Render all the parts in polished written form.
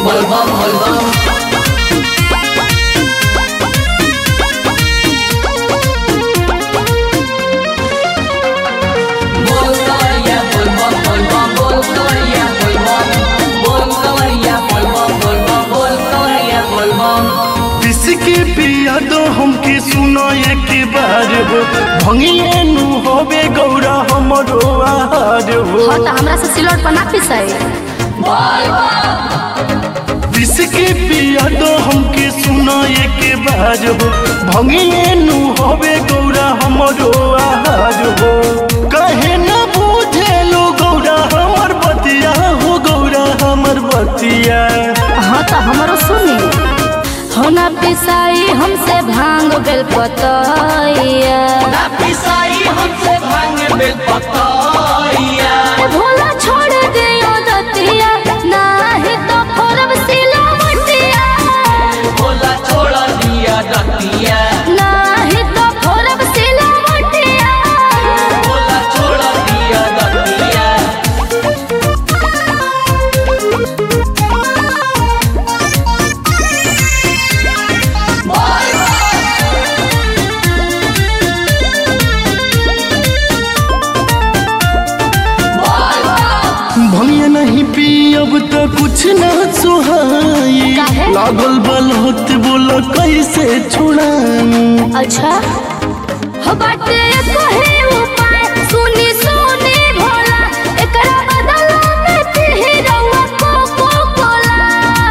किसके पिया दो हमके सुनो एक बार हो भंगिए नु होबे गौरा हमरो आहार हो। हाँ तो हमरा से सिलोट पर ना पिसाई। किसके पिया दो हमके सुनो एक बार हो भंगिए नु होबे गौरा हमरो आहार हो। कहे न बुझे लो गौरा हमर बतिया हो गौरा हमर बतिया। हाँ तो हमारो सुनी हो ना पिसाई हमसे भांग बेल पतैया ना पिसाई हमसे भांग बेल पतैया। भोला छोड़ दियो दतिया नाही तो फोरब सिलवटिया। भोला छोड़ दिया दतिया नाही तो फोरब सिलवटिया। भोला छोड़ दिया दतिया। भंगिया नहीं पियब तो कुछ ना सुहाई काहे? लागल बलहत बोल कैसे छुड़ाई। अच्छा हो बाटे कहे उपाय सुनी सुनी भोला एकरा बदला में तिही रउआ कोला।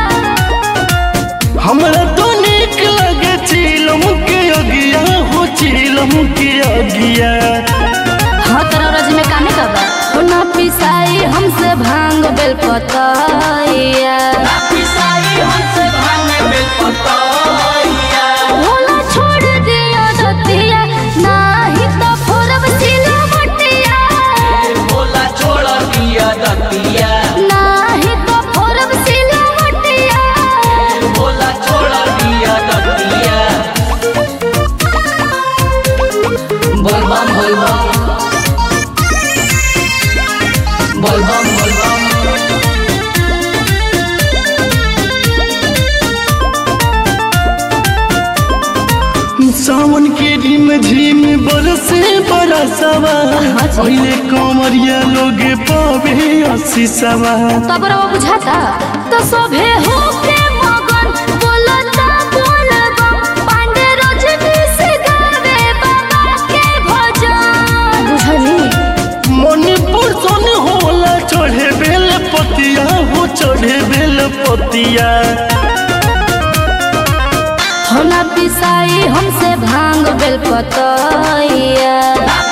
हमरा तो नीक लगे चिलम के अगिया हो चिलम के अगिया। हाँ तेरा रज में कामे का बा हो ना पिसाई हमसे भांग बेल पतैया। ना पिसाई हमसे भांग बेल पतैया। भोला छोड़ दियो दतिया नाही तो फोरब सिलवटिया। भोला छोड़ दिया दतिया नाही तो फोरब सिलवटिया। भोला छोड़ दिया दतिया। बोल बम बोल बम बोल बम बोल बम। सावन के रिम झिम बरसे बरसवा पहले कमरिया लोग पावे आशीषवा। तब रवा बुझाता तो सभे हो के मगन बोलता बोलबम पांडे रजनी से गावे बाबा के भजन। बुझनी मन पुरसन होला चढ़े बेल पतिया हो चढ़े बेल पतिया। हो ना पिसाई हमसे भांग बेल पतैया। ना